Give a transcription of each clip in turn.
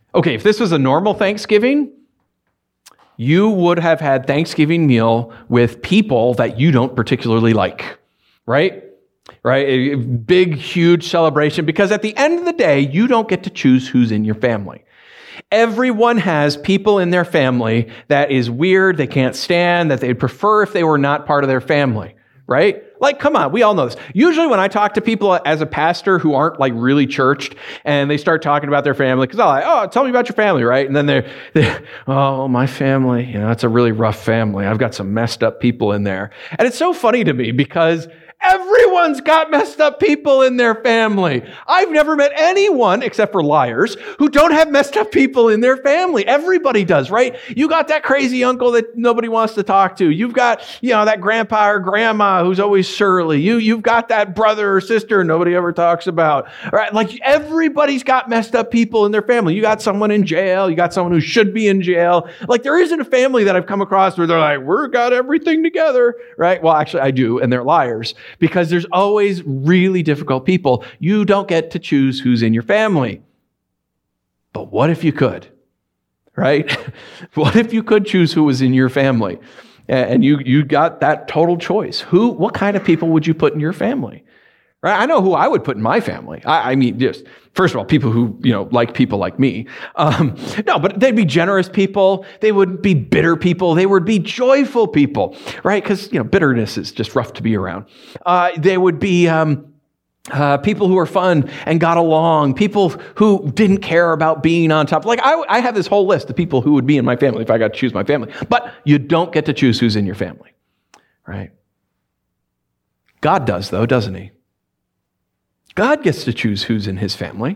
Okay, if this was a normal Thanksgiving, you would have had Thanksgiving meal with people that you don't particularly like, right? Right? A big, huge celebration, because at the end of the day, you don't get to choose who's in your family. Everyone has people in their family that is weird, they can't stand, that they'd prefer if they were not part of their family, right? Like, come on, we all know this. Usually when I talk to people as a pastor who aren't like really churched and they start talking about their family, because I'm like, oh, tell me about your family, right? And then they're oh, my family, it's a really rough family. I've got some messed up people in there. And it's so funny to me because everyone's got messed up people in their family. I've never met anyone, except for liars, who don't have messed up people in their family. Everybody does, right? You got that crazy uncle that nobody wants to talk to. You've got, that grandpa or grandma who's always surly. You've got that brother or sister nobody ever talks about, right? Like, everybody's got messed up people in their family. You got someone in jail. You got someone who should be in jail. Like, there isn't a family that I've come across where they're like, we've got everything together, right? Well, actually, I do, and they're liars. Because there's always really difficult people. You don't get to choose who's in your family. But what if you could, right? What if you could choose who was in your family? And you got that total choice. What kind of people would you put in your family? Right? I know who I would put in my family. I mean, just first of all, people who like people like me. No, but they'd be generous people. They would be bitter people. They would be joyful people, right? Because bitterness is just rough to be around. They would be people who are fun and got along. People who didn't care about being on top. Like I have this whole list of people who would be in my family if I got to choose my family. But you don't get to choose who's in your family, right? God does, though, doesn't he? God gets to choose who's in his family.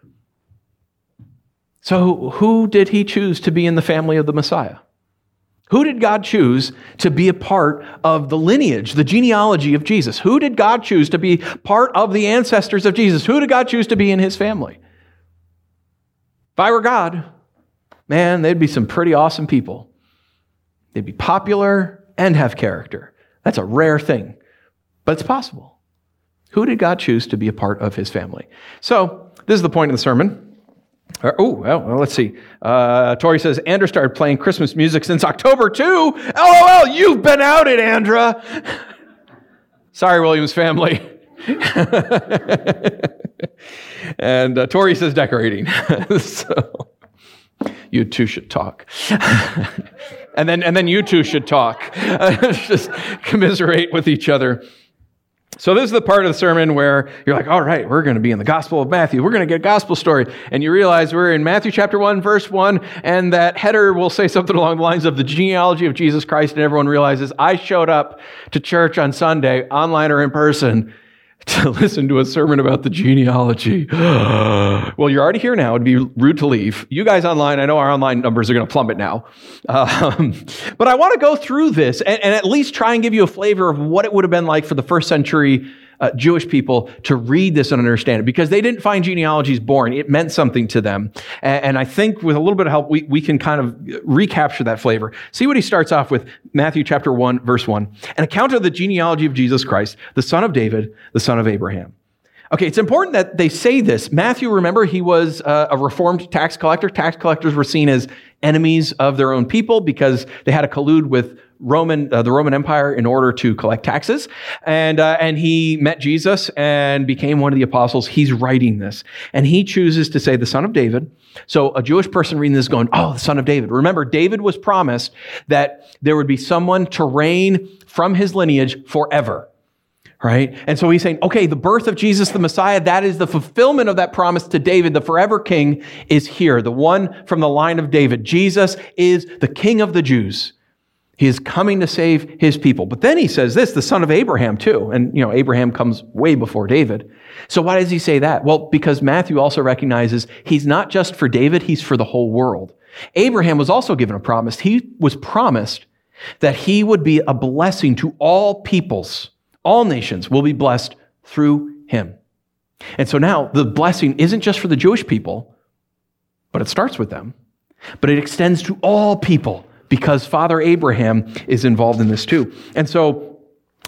So who did he choose to be in the family of the Messiah? Who did God choose to be a part of the lineage, the genealogy of Jesus? Who did God choose to be part of the ancestors of Jesus? Who did God choose to be in his family? If I were God, man, they'd be some pretty awesome people. They'd be popular and have character. That's a rare thing, but it's possible. Who did God choose to be a part of his family? So this is the point of the sermon. Well, let's see. Tori says, Andra started playing Christmas music since October 2. LOL, you've been outed, Andra. Sorry, Williams family. And Tori says decorating. So you two should talk. and then you two should talk. Just commiserate with each other. So this is the part of the sermon where you're like, all right, we're going to be in the Gospel of Matthew. We're going to get a gospel story. And you realize we're in Matthew chapter 1, verse 1, and that header will say something along the lines of the genealogy of Jesus Christ, and everyone realizes I showed up to church on Sunday, online or in person, to listen to a sermon about the genealogy. Well, you're already here now. It'd be rude to leave. You guys online, I know our online numbers are going to plummet now. But I want to go through this and at least try and give you a flavor of what it would have been like for the first century Jewish people to read this and understand it, because they didn't find genealogies boring. It meant something to them. And I think with a little bit of help, we can kind of recapture that flavor. See what he starts off with, Matthew chapter 1, verse 1. An account of the genealogy of Jesus Christ, the son of David, the son of Abraham. Okay, it's important that they say this. Matthew, remember, he was a reformed tax collector. Tax collectors were seen as enemies of their own people because they had to collude with the Roman Empire in order to collect taxes. And he met Jesus and became one of the apostles. He's writing this. And he chooses to say the son of David. So a Jewish person reading this going, oh, the son of David. Remember, David was promised that there would be someone to reign from his lineage forever. Right? And so he's saying, okay, the birth of Jesus, the Messiah, that is the fulfillment of that promise to David. The forever king is here, the one from the line of David. Jesus is the King of the Jews. He is coming to save his people. But then he says this, the son of Abraham too. And, Abraham comes way before David. So why does he say that? Well, because Matthew also recognizes he's not just for David, he's for the whole world. Abraham was also given a promise. He was promised that he would be a blessing to all peoples. All nations will be blessed through him. And so now the blessing isn't just for the Jewish people, but it starts with them. But it extends to all people because Father Abraham is involved in this too. And so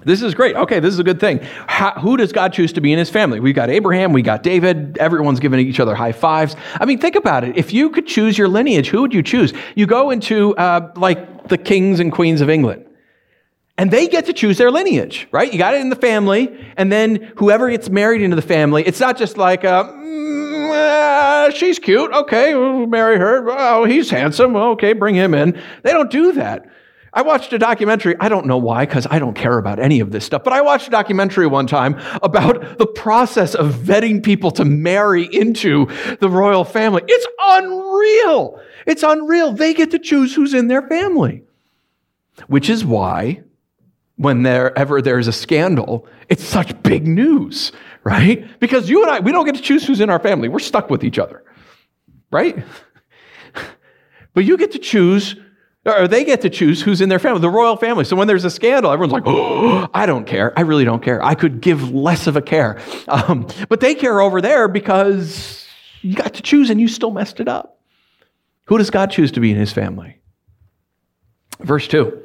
This is great. Okay, this is a good thing. Who does God choose to be in his family? We've got Abraham, we got David, everyone's giving each other high fives. I mean, think about it. If you could choose your lineage, who would you choose? You go into like the kings and queens of England, and they get to choose their lineage, right? You got it in the family, and then whoever gets married into the family, it's not just like, she's cute, okay, we'll marry her. Oh, he's handsome, okay, bring him in. They don't do that. I watched a documentary, I don't know why, because I don't care about any of this stuff, but I watched a documentary one time about the process of vetting people to marry into the royal family. It's unreal. It's unreal. They get to choose who's in their family, which is why whenever there's a scandal, it's such big news, right? Because you and I, we don't get to choose who's in our family. We're stuck with each other, right? But you get to choose, or they get to choose who's in their family, the royal family. So when there's a scandal, everyone's like, oh, I don't care. I really don't care. I could give less of a care. But they care over there because you got to choose and you still messed it up. Who does God choose to be in his family? Verse 2.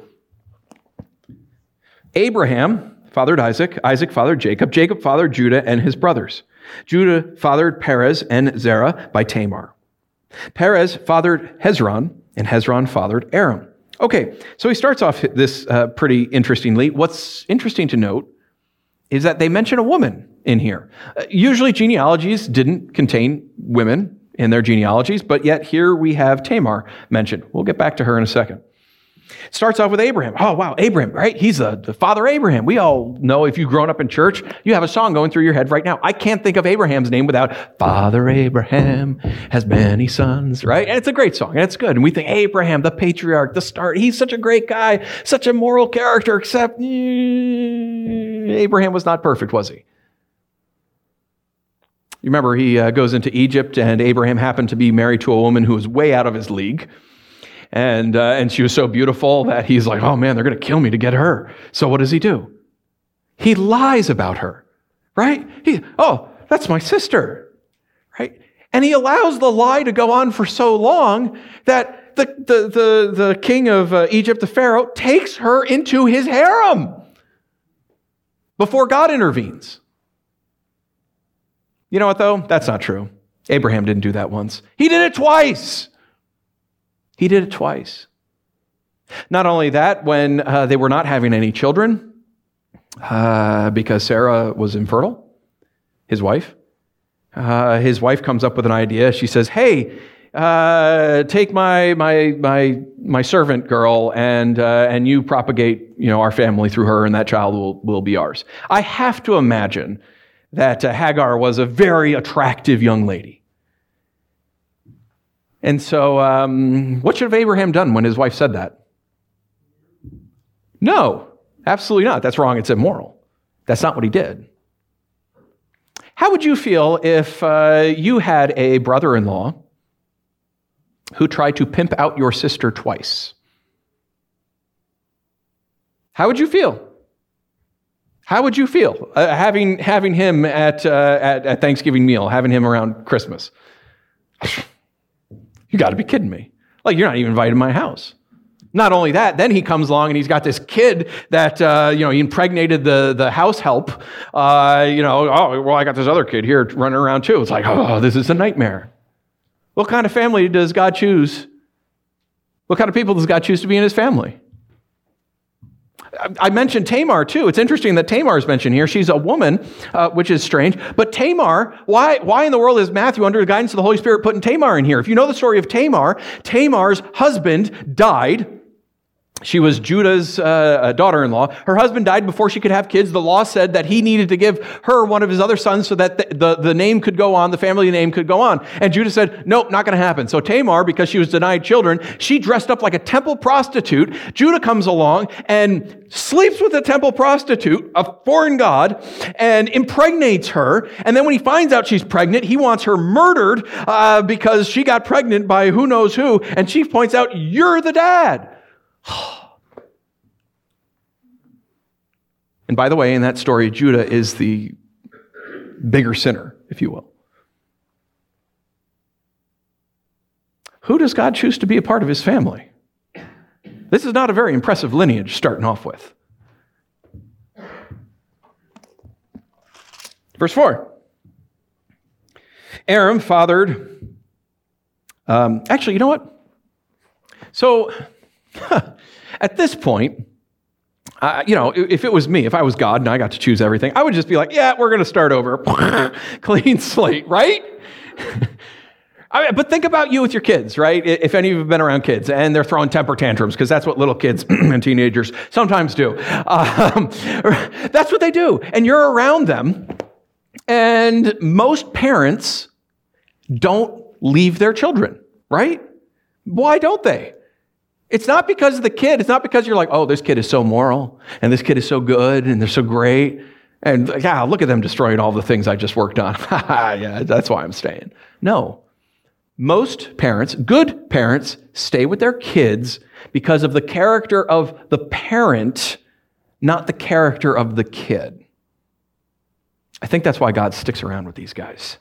Abraham fathered Isaac. Isaac fathered Jacob. Jacob fathered Judah and his brothers. Judah fathered Perez and Zerah by Tamar. Perez fathered Hezron, and Hezron fathered Aram. Okay, so he starts off this pretty interestingly. What's interesting to note is that they mention a woman in here. Usually genealogies didn't contain women in their genealogies, but yet here we have Tamar mentioned. We'll get back to her in a second. It starts off with Abraham. Oh, wow, Abraham, right? He's the father Abraham. We all know if you've grown up in church, you have a song going through your head right now. I can't think of Abraham's name without Father Abraham has many sons, right? And it's a great song, and it's good. And we think Abraham, the patriarch, the start, he's such a great guy, such a moral character, except Abraham was not perfect, was he? You remember he goes into Egypt, and Abraham happened to be married to a woman who was way out of his league. And she was so beautiful that he's like, oh man, they're going to kill me to get her. So what does he do? He lies about her, right? That's my sister, right? And he allows the lie to go on for so long that the king of Egypt, the Pharaoh, takes her into his harem before God intervenes. You know what though? That's not true. Abraham didn't do that once. He did it twice. He did it twice. Not only that, when they were not having any children, because Sarah was infertile, his wife comes up with an idea. She says, hey, take my servant girl and you propagate, our family through her, and that child will be ours. I have to imagine that Hagar was a very attractive young lady. And so, what should have Abraham done when his wife said that? No, absolutely not. That's wrong. It's immoral. That's not what he did. How would you feel if you had a brother-in-law who tried to pimp out your sister twice? How would you feel? How would you feel having him at Thanksgiving meal, having him around Christmas? You got to be kidding me. Like, you're not even invited to my house. Not only that, then he comes along and he's got this kid that, he impregnated the house help. I got this other kid here running around too. It's like, oh, this is a nightmare. What kind of family does God choose? What kind of people does God choose to be in his family? I mentioned Tamar too. It's interesting that Tamar is mentioned here. She's a woman, which is strange. But Tamar, why in the world is Matthew, under the guidance of the Holy Spirit, putting Tamar in here? If you know the story of Tamar, Tamar's husband died. She was Judah's daughter-in-law. Her husband died before she could have kids. The law said that he needed to give her one of his other sons so that the name could go on, the family name could go on. And Judah said, nope, not going to happen. So Tamar, because she was denied children, she dressed up like a temple prostitute. Judah comes along and sleeps with a temple prostitute, a foreign god, and impregnates her. And then when he finds out she's pregnant, he wants her murdered because she got pregnant by who knows who. And she points out, you're the dad. And by the way, in that story, Judah is the bigger sinner, if you will. Who does God choose to be a part of his family? This is not a very impressive lineage starting off with. Verse 4. Aram fathered, actually, you know what? So, at this point, if it was me, if I was God and I got to choose everything, I would just be like, yeah, we're going to start over. Clean slate, right? But think about you with your kids, right? If any of you have been around kids and they're throwing temper tantrums, because that's what little kids and teenagers sometimes do. That's what they do. And you're around them. And most parents don't leave their children, right? Why don't they? It's not because of the kid. It's not because you're like, oh, this kid is so moral, and this kid is so good, and they're so great. And yeah, look at them destroying all the things I just worked on. Yeah, that's why I'm staying. No. Most parents, good parents, stay with their kids because of the character of the parent, not the character of the kid. I think that's why God sticks around with these guys.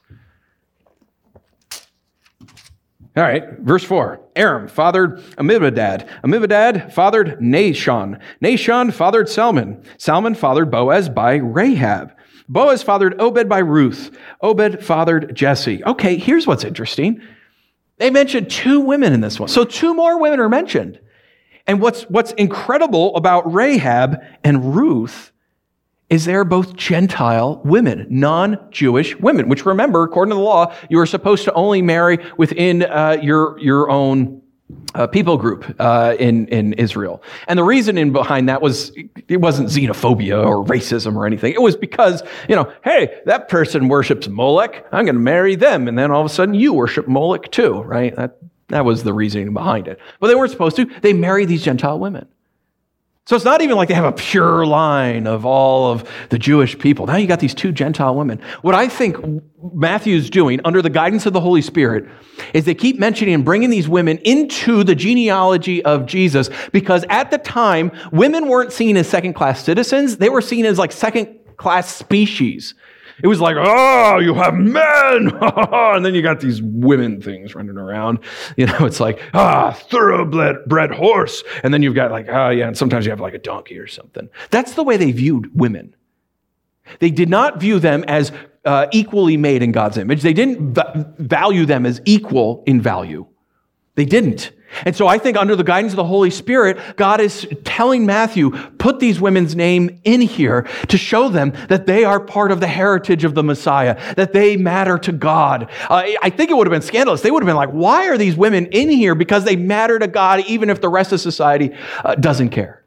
All right, verse 4. Aram fathered Amminadab. Amminadab fathered Nahshon. Nahshon fathered Salmon. Salmon fathered Boaz by Rahab. Boaz fathered Obed by Ruth. Obed fathered Jesse. Okay, here's what's interesting. They mentioned 2 women in this one. So 2 more women are mentioned. And what's incredible about Rahab and Ruth is they're both Gentile women, non-Jewish women, which remember, according to the law, you are supposed to only marry within your own people group in Israel. And the reasoning behind that was, it wasn't xenophobia or racism or anything. It was because, hey, that person worships Molech, I'm going to marry them. And then all of a sudden you worship Molech too, right? That was the reasoning behind it. But they weren't supposed to. They married these Gentile women. So it's not even like they have a pure line of all of the Jewish people. Now you got these 2 Gentile women. What I think Matthew's doing under the guidance of the Holy Spirit is they keep mentioning and bringing these women into the genealogy of Jesus, because at the time, women weren't seen as second-class citizens. They were seen as like second-class species. It was like, oh, you have men, and then you got these women things running around. It's like, thoroughbred horse, and then you've got like, oh yeah, and sometimes you have like a donkey or something. That's the way they viewed women. They did not view them as equally made in God's image. They didn't value them as equal in value. They didn't. And so I think under the guidance of the Holy Spirit, God is telling Matthew, put these women's name in here to show them that they are part of the heritage of the Messiah, that they matter to God. I think it would have been scandalous. They would have been like, why are these women in here? Because they matter to God, even if the rest of society doesn't care.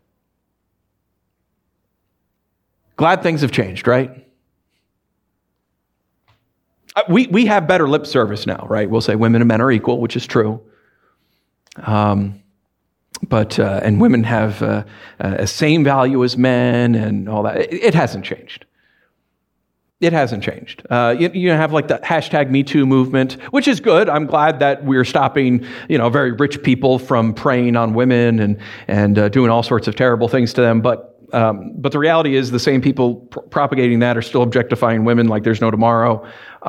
Glad things have changed, right? We have better lip service now, right? We'll say women and men are equal, which is true. But women have a same value as men and all that. It hasn't changed. It hasn't changed. You have like the hashtag #MeToo movement, which is good. I'm glad that we're stopping, very rich people from preying on women and doing all sorts of terrible things to them. But the reality is the same people propagating that are still objectifying women like there's no tomorrow.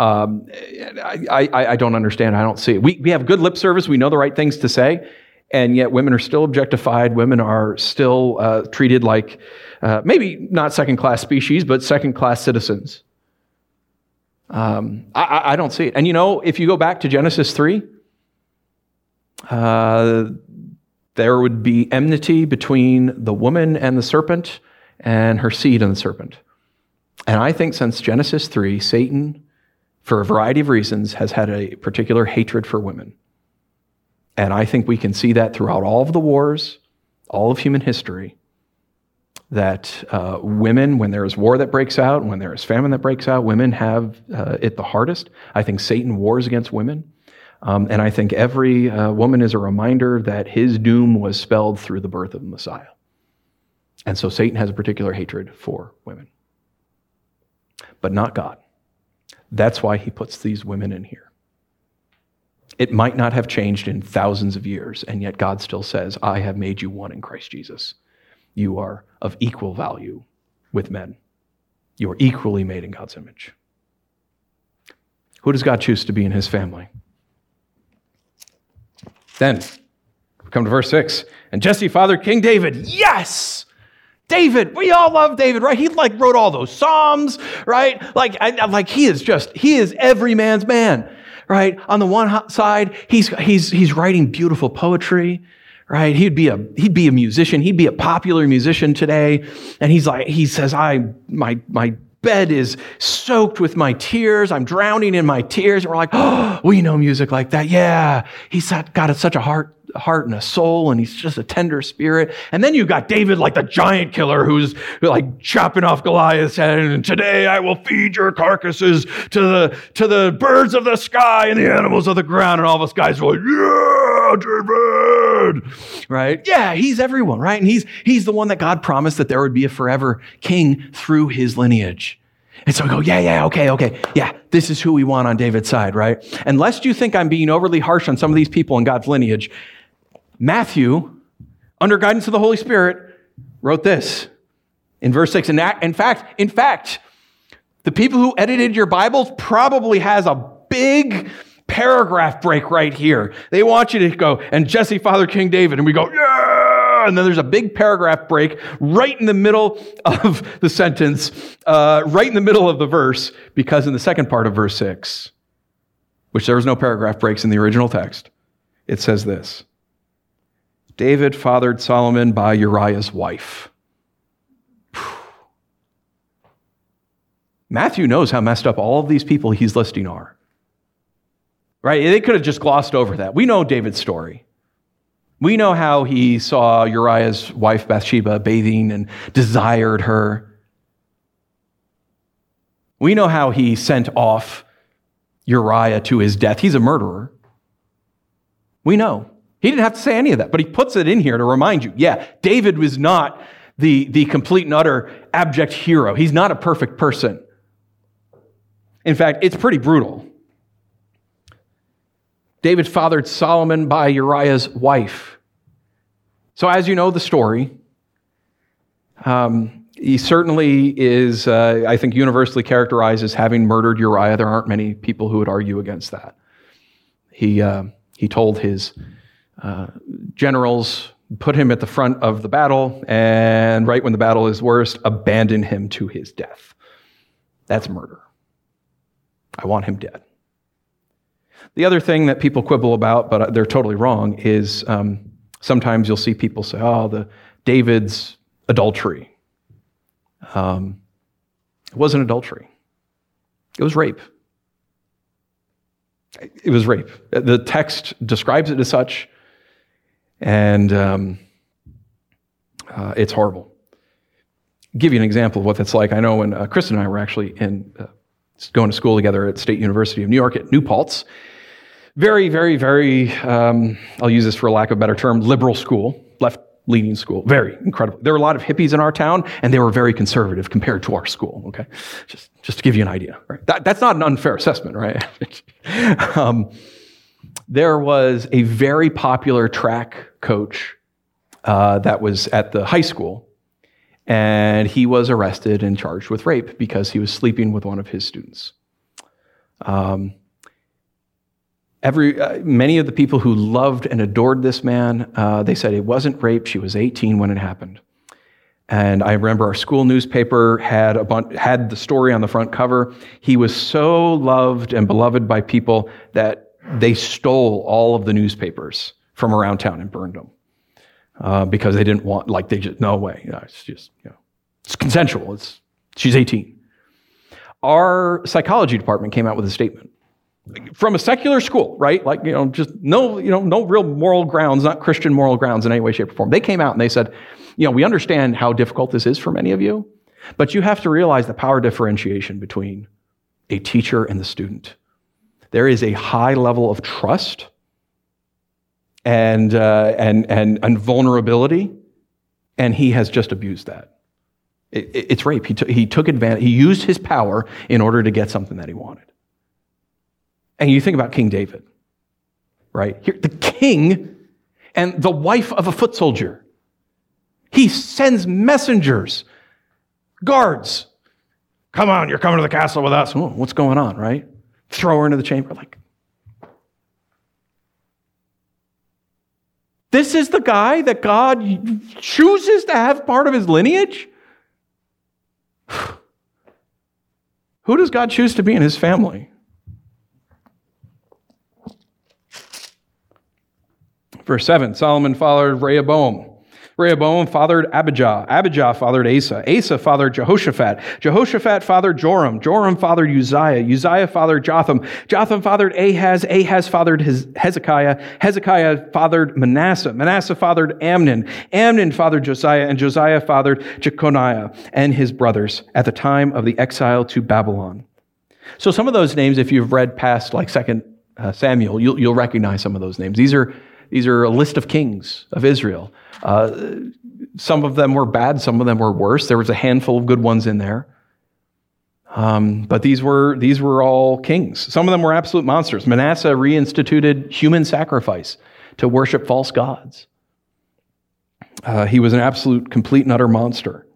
I don't understand. I don't see it. We have good lip service. We know the right things to say. And yet women are still objectified. Women are still treated like maybe not second-class species, but second-class citizens. I don't see it. And if you go back to Genesis 3, there would be enmity between the woman and the serpent and her seed and the serpent. And I think since Genesis 3, Satan, for a variety of reasons, has had a particular hatred for women. And I think we can see that throughout all of the wars, all of human history, that women, when there is war that breaks out, when there is famine that breaks out, women have it the hardest. I think Satan wars against women. And I think every woman is a reminder that his doom was spelled through the birth of the Messiah. And so Satan has a particular hatred for women. But not God. That's why he puts these women in here. It might not have changed in thousands of years, and yet God still says, I have made you one in Christ Jesus. You are of equal value with men. You are equally made in God's image. Who does God choose to be in his family? Then, we come to verse 6. And Jesse fathered King David. Yes! David, we all love David, right? He wrote all those Psalms, right? He is every man's man, right? On the one side, he's writing beautiful poetry, right? He'd be a musician. He'd be a popular musician today. And he says, my bed is soaked with my tears. I'm drowning in my tears. And we're like, oh, we know music like that. Yeah. He's got such a heart and a soul, and he's just a tender spirit. And then you got David, like the giant killer, who's like chopping off Goliath's head, and today I will feed your carcasses to the birds of the sky and the animals of the ground. And all those guys are like, yeah, David, right? Yeah, he's everyone, right? And he's the one that God promised that there would be a forever king through his lineage. And so we go, yeah, okay. Yeah, this is who we want on David's side, right? And lest you think I'm being overly harsh on some of these people in God's lineage, Matthew, under guidance of the Holy Spirit, wrote this in verse 6. And in fact, the people who edited your Bibles probably has a big paragraph break right here. They want you to go, and Jesse fathered King David, and we go, yeah! And then there's a big paragraph break right in the middle of the sentence, right in the middle of the verse, because in the second part of verse 6, which there was no paragraph breaks in the original text, it says this: David fathered Solomon by Uriah's wife. Matthew knows how messed up all of these people he's listing are. Right? They could have just glossed over that. We know David's story. We know how he saw Uriah's wife Bathsheba bathing and desired her. We know how he sent off Uriah to his death. He's a murderer. We know. He didn't have to say any of that, but he puts it in here to remind you, yeah, David was not the complete and utter abject hero. He's not a perfect person. In fact, it's pretty brutal. David fathered Solomon by Uriah's wife. So as you know the story, he certainly is, I think, universally characterized as having murdered Uriah. There aren't many people who would argue against that. He told his generals, put him at the front of the battle, and right when the battle is worst, abandon him to his death. That's murder. I want him dead. The other thing that people quibble about, but they're totally wrong, is sometimes you'll see people say, oh, David's adultery. It wasn't adultery. It was rape. It was rape. The text describes it as such, and it's horrible. I'll give you an example of what that's like. I know when Kristen and I were actually going to school together at State University of New York at New Paltz. Very, very, very, I'll use this for a lack of a better term, liberal school, left-leaning school. Very incredible. There were a lot of hippies in our town, and they were very conservative compared to our school, okay? Just to give you an idea, right? That's not an unfair assessment, right? There was a very popular track coach that was at the high school, and he was arrested and charged with rape because he was sleeping with one of his students. Many of the people who loved and adored this man, they said it wasn't rape. She was 18 when it happened. And I remember our school newspaper had the story on the front cover. He was so loved and beloved by people that they stole all of the newspapers from around town and burned them because they didn't want, no way. It's just, it's consensual. She's 18. Our psychology department came out with a statement. From a secular school, right? Just no real moral grounds, not Christian moral grounds in any way, shape, or form. They came out and they said, we understand how difficult this is for many of you, but you have to realize the power differentiation between a teacher and the student. There is a high level of trust and vulnerability, and he has just abused that. It's rape. He took advantage. He used his power in order to get something that he wanted. And you think about King David, right? Here, the king and the wife of a foot soldier. He sends messengers, guards. Come on, you're coming to the castle with us. Oh, what's going on, right? Throw her into the chamber. This is the guy that God chooses to have part of his lineage? Who does God choose to be in his family? Verse 7, Solomon fathered Rehoboam. Rehoboam fathered Abijah. Abijah fathered Asa. Asa fathered Jehoshaphat. Jehoshaphat fathered Joram. Joram fathered Uzziah. Uzziah fathered Jotham. Jotham fathered Ahaz. Ahaz fathered Hezekiah. Hezekiah fathered Manasseh. Manasseh fathered Amnon. Amnon fathered Josiah. And Josiah fathered Jeconiah and his brothers at the time of the exile to Babylon. So some of those names, if you've read past like 2 Samuel, you'll recognize some of those names. These are a list of kings of Israel. Some of them were bad, some of them were worse. There was a handful of good ones in there. But these were all kings. Some of them were absolute monsters. Manasseh reinstituted human sacrifice to worship false gods. He was an absolute, complete and utter monster.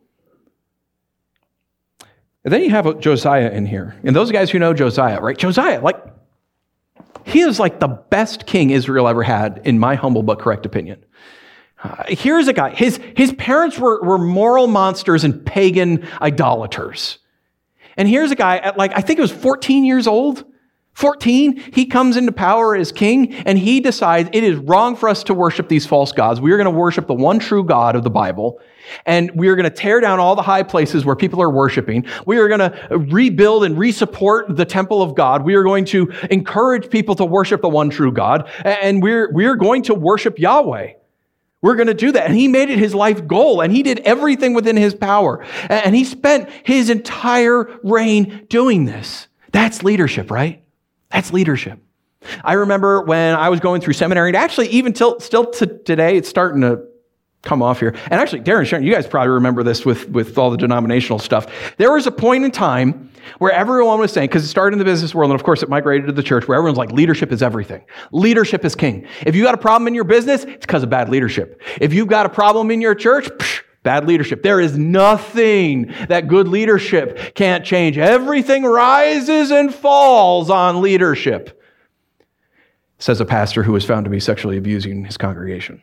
And then you have Josiah in here. And those guys who know Josiah, right? Josiah, he is like the best king Israel ever had, in my humble but correct opinion. Here's a guy. His parents were moral monsters and pagan idolaters. And here's a guy at I think it was 14 years old. 14, he comes into power as king, and he decides it is wrong for us to worship these false gods. We are going to worship the one true God of the Bible, and we are going to tear down all the high places where people are worshiping. We are going to rebuild and resupport the temple of God. We are going to encourage people to worship the one true God, and we're going to worship Yahweh. We're going to do that. And he made it his life goal, and he did everything within his power. And he spent his entire reign doing this. That's leadership, right? That's leadership. I remember when I was going through seminary, and actually even still to today, it's starting to come off here. And actually, Darren, Sharon, you guys probably remember this with all the denominational stuff. There was a point in time where everyone was saying, because it started in the business world, and of course it migrated to the church, where everyone's like, leadership is everything. Leadership is king. If you got a problem in your business, it's because of bad leadership. If you've got a problem in your church, bad leadership. There is nothing that good leadership can't change. Everything rises and falls on leadership, says a pastor who was found to be sexually abusing his congregation.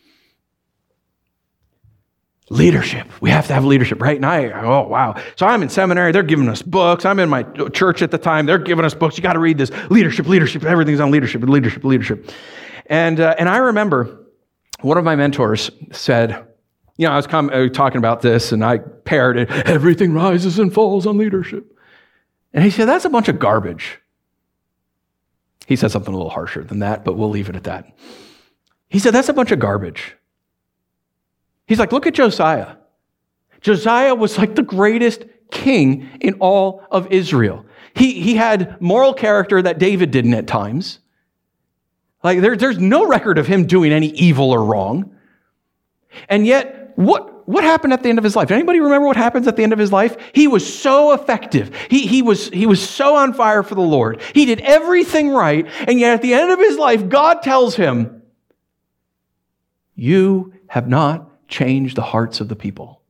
Leadership. We have to have leadership, right? And oh, wow. So I'm in seminary. They're giving us books. I'm in my church at the time. They're giving us books. You got to read this. Leadership. Everything's on leadership. And I remember one of my mentors said, I was talking about this, and I parroted, everything rises and falls on leadership. And he said, that's a bunch of garbage. He said something a little harsher than that, but we'll leave it at that. He said, that's a bunch of garbage. He's like, look at Josiah. Josiah was like the greatest king in all of Israel. He had moral character that David didn't at times. Like there's no record of him doing any evil or wrong. And yet, what happened at the end of his life? Anybody remember what happens at the end of his life? He was so effective. He was so on fire for the Lord. He did everything right. And yet at the end of his life, God tells him, you have not changed the hearts of the people.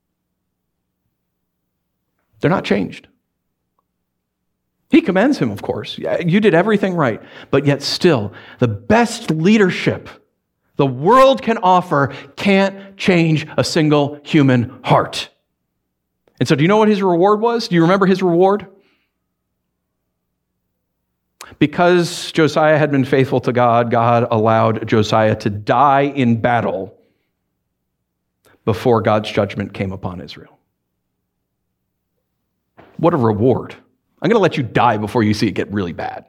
They're not changed. He commends him, of course. Yeah, you did everything right. But yet still, the best leadership the world can offer can't change a single human heart. And so do you know what his reward was? Do you remember his reward? Because Josiah had been faithful to God, God allowed Josiah to die in battle before God's judgment came upon Israel. What a reward. I'm going to let you die before you see it get really bad.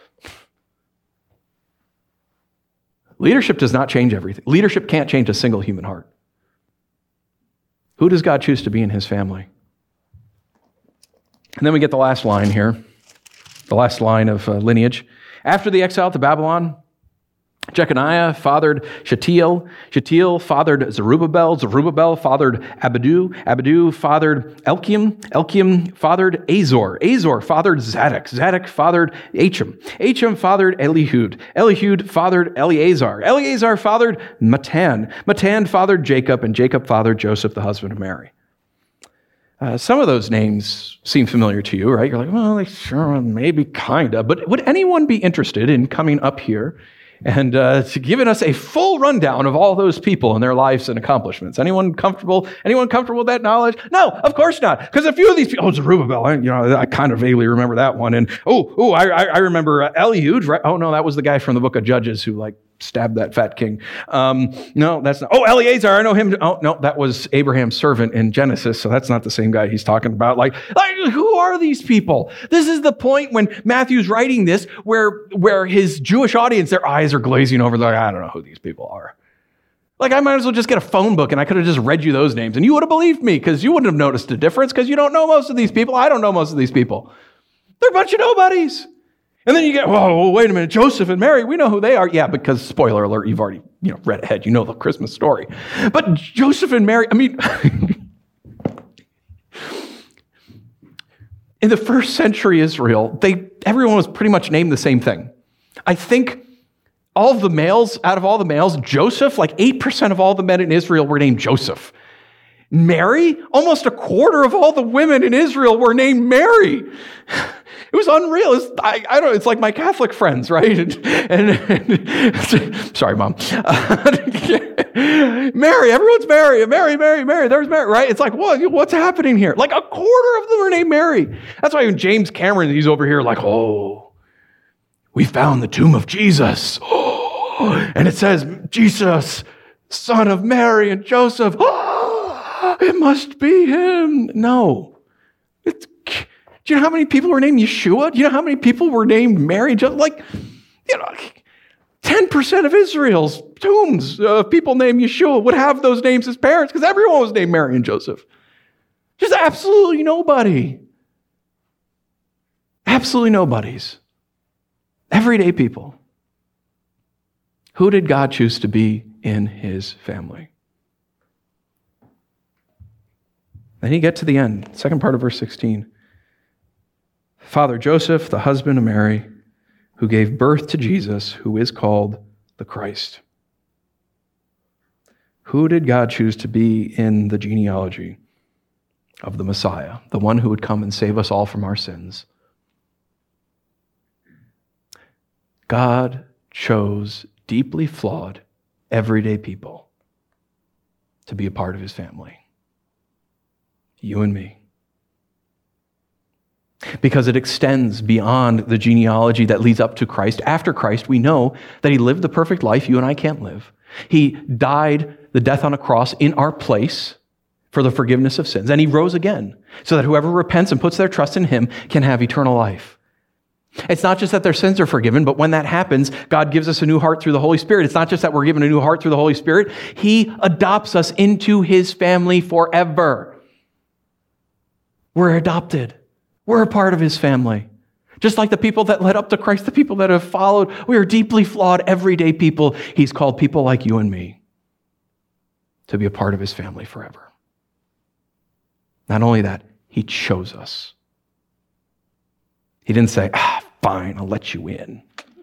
Leadership does not change everything. Leadership can't change a single human heart. Who does God choose to be in his family? And then we get the last line here, the last line of lineage. After the exile to Babylon, Jeconiah fathered Shealtiel. Shealtiel fathered Zerubbabel. Zerubbabel fathered Abidu. Abidu fathered Elkiam. Elkiam fathered Azor. Azor fathered Zadok. Zadok fathered Achim. Achim fathered Elihud. Elihud fathered Eleazar. Eleazar fathered Matan. Matan fathered Jacob, and Jacob fathered Joseph, the husband of Mary. Some of those names seem familiar to you, right? You're like, well, sure, maybe, kind of. But would anyone be interested in coming up here and giving us a full rundown of all those people and their lives and accomplishments. Anyone comfortable? Anyone comfortable with that knowledge? No, of course not. Because a few of these people, Zerubbabel, I kind of vaguely remember that one. And I remember Eliud, right? Oh no, that was the guy from the book of Judges who stabbed that fat king. No, that's not. Oh, Eleazar, I know him. Oh no, that was Abraham's servant in Genesis. So that's not the same guy he's talking about. Like who are these people? This is the point when Matthew's writing this, where his Jewish audience, their eyes are glazing over. They're like, I don't know who these people are. I might as well just get a phone book and I could have just read you those names and you would have believed me because you wouldn't have noticed the difference because you don't know most of these people. I don't know most of these people. They're a bunch of nobodies. And then you get, whoa, wait a minute, Joseph and Mary, we know who they are. Yeah, because spoiler alert, you've already read ahead. You know the Christmas story. But Joseph and Mary, in the first century Israel, everyone was pretty much named the same thing. I think out of all the males, Joseph, 8% of all the men in Israel were named Joseph. Mary, almost a quarter of all the women in Israel were named Mary. It was unreal. It's like my Catholic friends, right? And sorry, Mom. Mary, everyone's Mary. Mary. There's Mary, right? It's like, what's happening here? A quarter of them are named Mary. That's why when James Cameron, he's over here we found the tomb of Jesus. And it says, Jesus, son of Mary and Joseph. It must be him. No. Do you know how many people were named Yeshua? Do you know how many people were named Mary? 10% of Israel's tombs of people named Yeshua would have those names as parents because everyone was named Mary and Joseph. Just absolutely nobody. Absolutely nobodies. Everyday people. Who did God choose to be in his family? Then you get to the end, second part of verse 16. Father Joseph, the husband of Mary, who gave birth to Jesus, who is called the Christ. Who did God choose to be in the genealogy of the Messiah, the one who would come and save us all from our sins? God chose deeply flawed, everyday people to be a part of his family. You and me. Because it extends beyond the genealogy that leads up to Christ. After Christ, we know that he lived the perfect life you and I can't live. He died the death on a cross in our place for the forgiveness of sins. And he rose again so that whoever repents and puts their trust in him can have eternal life. It's not just that their sins are forgiven, but when that happens, God gives us a new heart through the Holy Spirit. It's not just that we're given a new heart through the Holy Spirit. He adopts us into his family forever. We're adopted. We're a part of his family. Just like the people that led up to Christ, the people that have followed, we are deeply flawed, everyday people. He's called people like you and me to be a part of his family forever. Not only that, he chose us. He didn't say, fine, I'll let you in.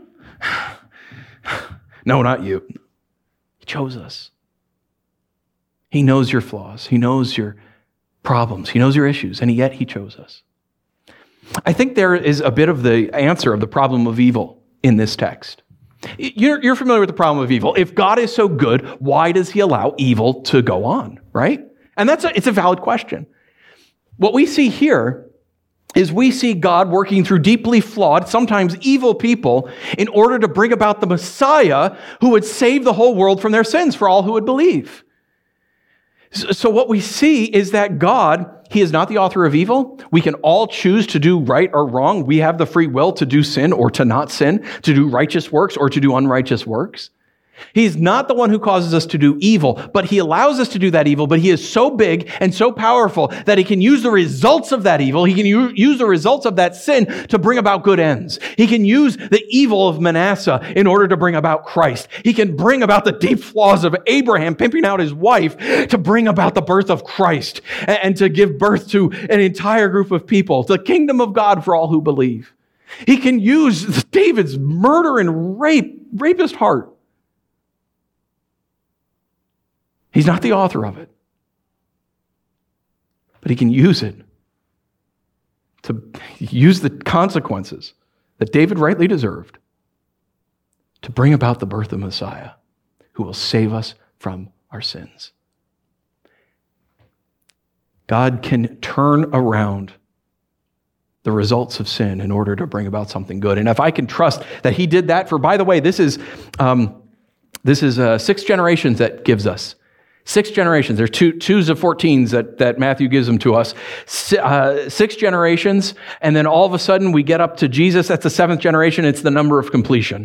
No, not you. He chose us. He knows your flaws. He knows your problems. He knows your issues, and yet he chose us. I think there is a bit of the answer of the problem of evil in this text. You're familiar with the problem of evil. If God is so good, why does he allow evil to go on, right? And it's a valid question. What we see here is we see God working through deeply flawed, sometimes evil people in order to bring about the Messiah who would save the whole world from their sins for all who would believe. So what we see is that God, he is not the author of evil. We can all choose to do right or wrong. We have the free will to do sin or to not sin, to do righteous works or to do unrighteous works. He's not the one who causes us to do evil, but he allows us to do that evil, but he is so big and so powerful that he can use the results of that evil, he can use the results of that sin to bring about good ends. He can use the evil of Manasseh in order to bring about Christ. He can bring about the deep flaws of Abraham pimping out his wife to bring about the birth of Christ and to give birth to an entire group of people, the kingdom of God for all who believe. He can use David's murder and rapist heart. He's not the author of it. But he can use it to use the consequences that David rightly deserved to bring about the birth of Messiah, who will save us from our sins. God can turn around the results of sin in order to bring about something good. And if I can trust that he did that for, by the way, this is 6 generations that gives us. 6 generations. There's twos of 14s that Matthew gives them to us. 6 generations, and then all of a sudden we get up to Jesus. That's the 7th generation. It's the number of completion.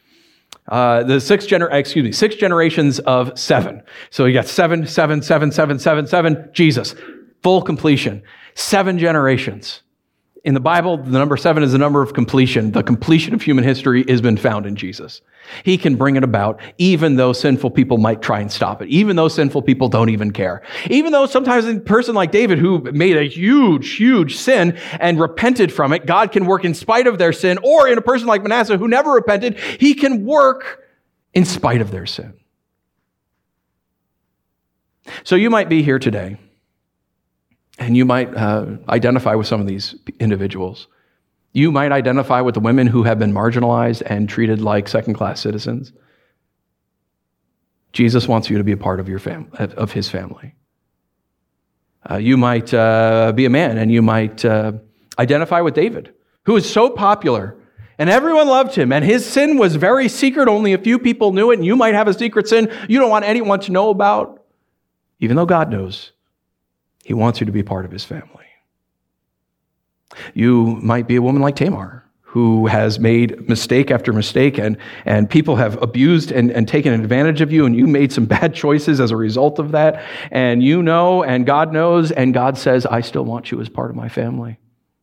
6 generations of 7. So you got 7, 7, 7, 7, 7, 7, Jesus. Full completion. 7 generations. In the Bible, the number 7 is the number of completion. The completion of human history has been found in Jesus. He can bring it about, even though sinful people might try and stop it, even though sinful people don't even care. Even though sometimes a person like David, who made a huge, huge sin and repented from it, God can work in spite of their sin. Or in a person like Manasseh, who never repented, he can work in spite of their sin. So you might be here today, and you might identify with some of these individuals. You might identify with the women who have been marginalized and treated like second-class citizens. Jesus wants you to be a part of your of his family. You might be a man, and you might identify with David, who is so popular, and everyone loved him, and his sin was very secret. Only a few people knew it, and you might have a secret sin you don't want anyone to know about, even though God knows. He wants you to be part of his family. You might be a woman like Tamar, who has made mistake after mistake, and people have abused and taken advantage of you, and you made some bad choices as a result of that. And you know, and God knows, and God says, I still want you as part of my family.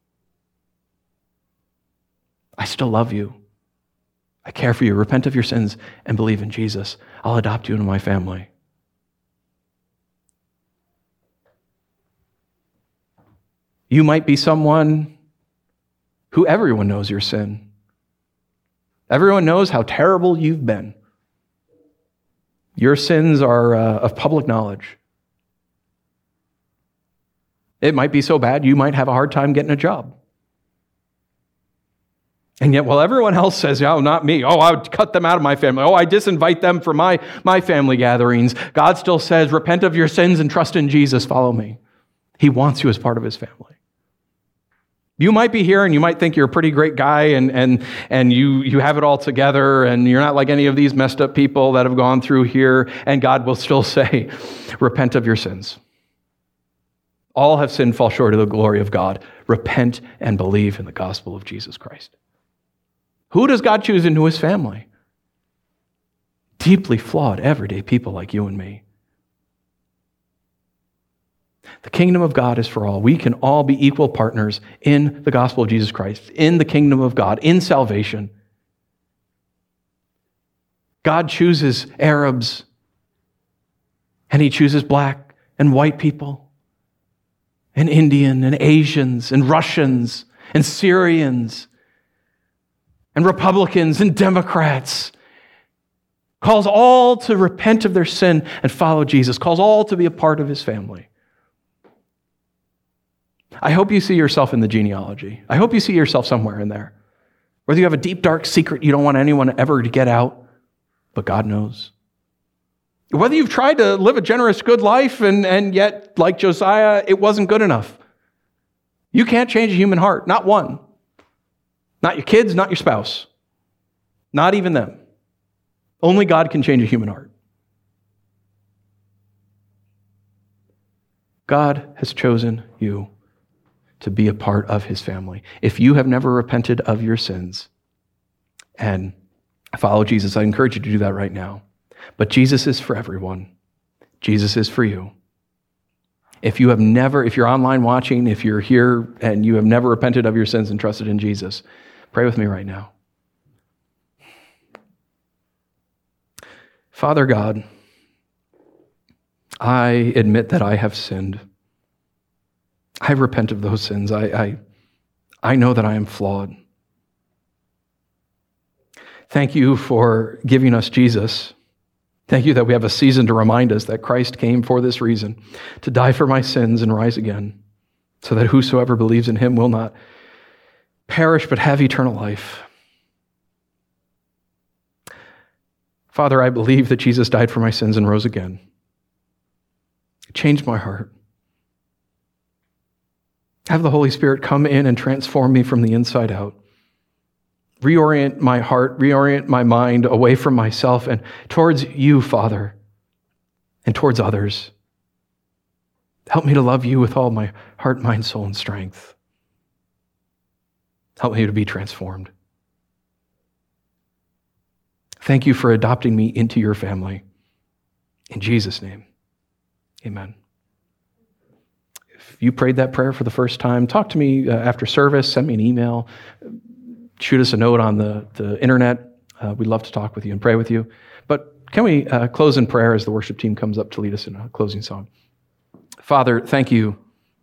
I still love you. I care for you. Repent of your sins and believe in Jesus. I'll adopt you into my family. You might be someone who everyone knows your sin. Everyone knows how terrible you've been. Your sins are of public knowledge. It might be so bad you might have a hard time getting a job. And yet, while everyone else says, oh, not me. Oh, I would cut them out of my family. Oh, I disinvite them from my family gatherings. God still says, repent of your sins and trust in Jesus. Follow me. He wants you as part of his family. You might be here and you might think you're a pretty great guy and you have it all together and you're not like any of these messed up people that have gone through here, and God will still say, repent of your sins. All have sinned, fall short of the glory of God. Repent and believe in the gospel of Jesus Christ. Who does God choose into his family? Deeply flawed, everyday people like you and me. The kingdom of God is for all. We can all be equal partners in the gospel of Jesus Christ, in the kingdom of God, in salvation. God chooses Arabs, and he chooses black and white people, and Indian and Asians and Russians and Syrians and Republicans and Democrats. Calls all to repent of their sin and follow Jesus. Calls all to be a part of his family. I hope you see yourself in the genealogy. I hope you see yourself somewhere in there. Whether you have a deep, dark secret you don't want anyone ever to get out, but God knows. Whether you've tried to live a generous, good life, and yet, like Josiah, it wasn't good enough. You can't change a human heart, not one. Not your kids, not your spouse. Not even them. Only God can change a human heart. God has chosen you to be a part of his family. If you have never repented of your sins and follow Jesus, I encourage you to do that right now. But Jesus is for everyone. Jesus is for you. If you're online watching, if you're here and you have never repented of your sins and trusted in Jesus, pray with me right now. Father God, I admit that I have sinned. I repent of those sins. I know that I am flawed. Thank you for giving us Jesus. Thank you that we have a season to remind us that Christ came for this reason, to die for my sins and rise again, so that whosoever believes in him will not perish but have eternal life. Father, I believe that Jesus died for my sins and rose again. It changed my heart. Have the Holy Spirit come in and transform me from the inside out. Reorient my heart, reorient my mind away from myself and towards you, Father, and towards others. Help me to love you with all my heart, mind, soul, and strength. Help me to be transformed. Thank you for adopting me into your family. In Jesus' name, amen. If you prayed that prayer for the first time, talk to me after service, send me an email, shoot us a note on the internet. We'd love to talk with you and pray with you. But can we close in prayer as the worship team comes up to lead us in a closing song? Father, thank you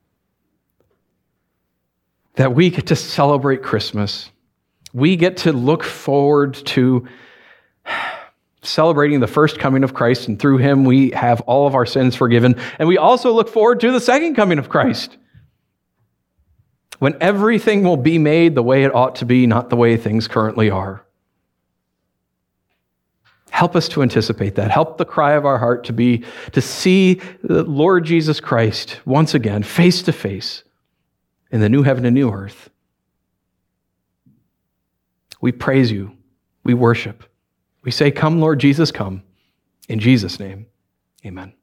that we get to celebrate Christmas. We get to look forward to celebrating the first coming of Christ, and through him we have all of our sins forgiven. And we also look forward to the second coming of Christ, when everything will be made the way it ought to be, not the way things currently are. Help us to anticipate that. Help the cry of our heart to be to see the Lord Jesus Christ once again, face to face, in the new heaven and new earth. We praise you. We worship. We say, come, Lord Jesus, come. In Jesus' name, amen.